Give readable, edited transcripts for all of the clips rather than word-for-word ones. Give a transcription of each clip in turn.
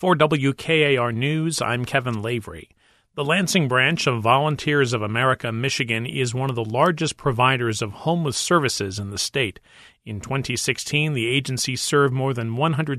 For WKAR News, I'm Kevin Lavery. The Lansing branch of Volunteers of America, Michigan, is one of the largest providers of homeless services in the state. In 2016, the agency served more than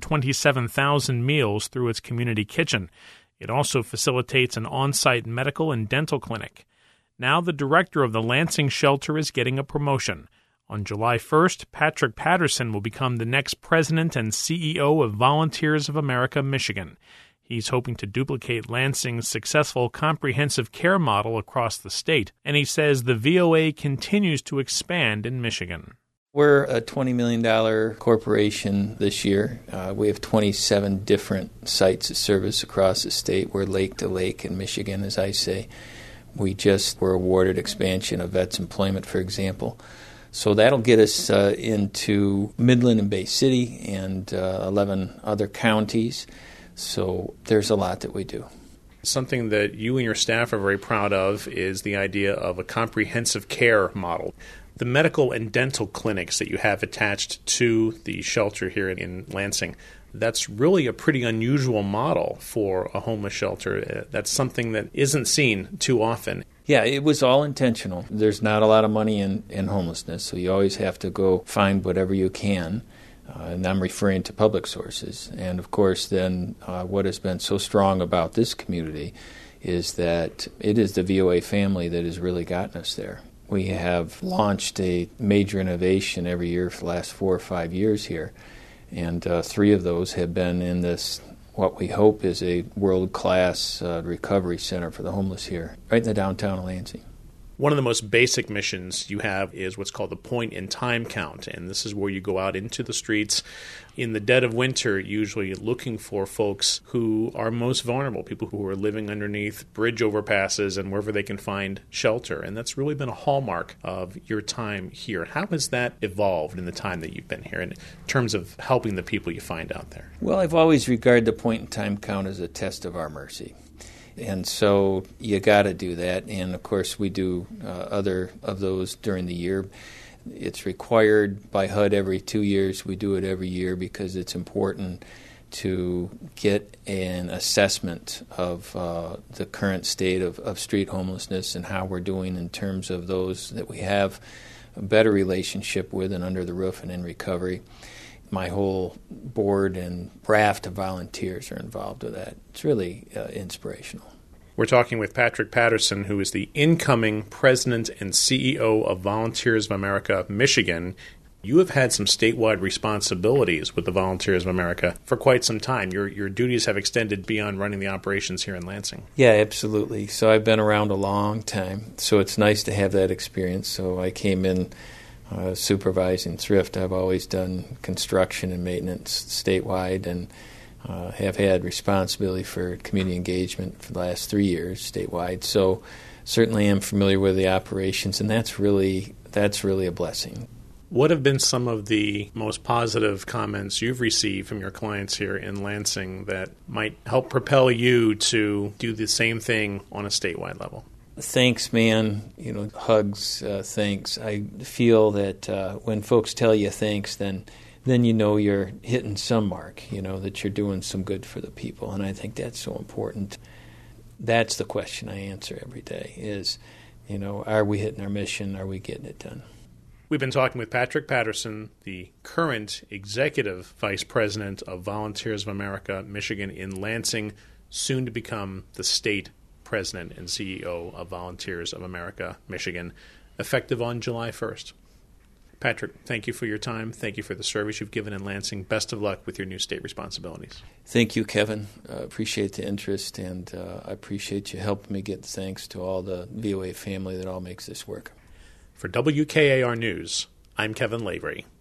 127,000 meals through its community kitchen. It also facilitates an on-site medical and dental clinic. Now the director of the Lansing shelter is getting a promotion. On July 1st, Patrick Patterson will become the next president and CEO of Volunteers of America, Michigan. He's hoping to duplicate Lansing's successful comprehensive care model across the state, and he says the VOA continues to expand in Michigan. We're a $20 million corporation this year. We have 27 different sites of service across the state. We're lake to lake in Michigan, as I say. We just were awarded expansion of vets employment, for example. So that'll get us into Midland and Bay City and 11 other counties. So there's a lot that we do. Something that you and your staff are very proud of is the idea of a comprehensive care model. The medical and dental clinics that you have attached to the shelter here in Lansing, that's really a pretty unusual model for a homeless shelter. That's something that isn't seen too often. Yeah, it was all intentional. There's not a lot of money in homelessness, so you always have to go find whatever you can. And I'm referring to public sources. And, of course, then what has been so strong about this community is that it is the VOA family that has really gotten us there. We have launched a major innovation every year for the last 4 or 5 years here, and 3 of those have been in this, what we hope is a world-class recovery center for the homeless here, right in the downtown of Lansing. One of the most basic missions you have is what's called the point-in-time count, and this is where you go out into the streets in the dead of winter, usually looking for folks who are most vulnerable, people who are living underneath bridge overpasses and wherever they can find shelter, and that's really been a hallmark of your time here. How has that evolved in the time that you've been here in terms of helping the people you find out there? Well, I've always regarded the point-in-time count as a test of our mercy. And so you got to do that. And, of course, we do other of those during the year. It's required by HUD every 2 years. We do it every year because it's important to get an assessment of the current state of street homelessness and how we're doing in terms of those that we have a better relationship with and under the roof and in recovery. My whole board and raft of volunteers are involved with that. It's really inspirational. We're talking with Patrick Patterson, who is the incoming president and CEO of Volunteers of America, Michigan. You have had some statewide responsibilities with the Volunteers of America for quite some time. Your duties have extended beyond running the operations here in Lansing. Yeah, absolutely. So I've been around a long time, so it's nice to have that experience. So I came in supervising thrift. I've always done construction and maintenance statewide and have had responsibility for community engagement for the last 3 years statewide. So certainly am familiar with the operations, and that's really a blessing. What have been some of the most positive comments you've received from your clients here in Lansing that might help propel you to do the same thing on a statewide level? Thanks, man. Hugs, thanks. I feel that when folks tell you thanks, then you know you're hitting some mark, that you're doing some good for the people. And I think that's so important. That's the question I answer every day is, are we hitting our mission? Are we getting it done? We've been talking with Patrick Patterson, the current executive vice president of Volunteers of America, Michigan in Lansing, soon to become the state president and CEO of Volunteers of America, Michigan, effective on July 1st. Patrick, thank you for your time. Thank you for the service you've given in Lansing. Best of luck with your new state responsibilities. Thank you, Kevin. Appreciate the interest, and I appreciate you helping me get thanks to all the VOA family that all makes this work. For WKAR News, I'm Kevin Lavery.